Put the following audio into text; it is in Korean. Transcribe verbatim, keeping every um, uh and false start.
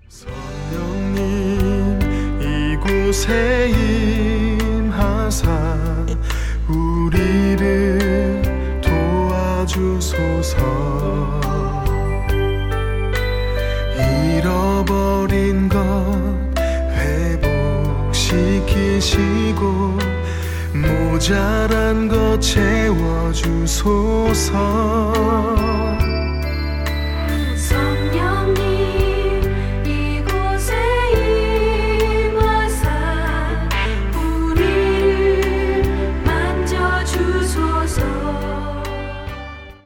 성령님 이곳에 임하사 우리를 도와주소서. 잃어버린 것 회복시키시고 모자란 것 채워주소서.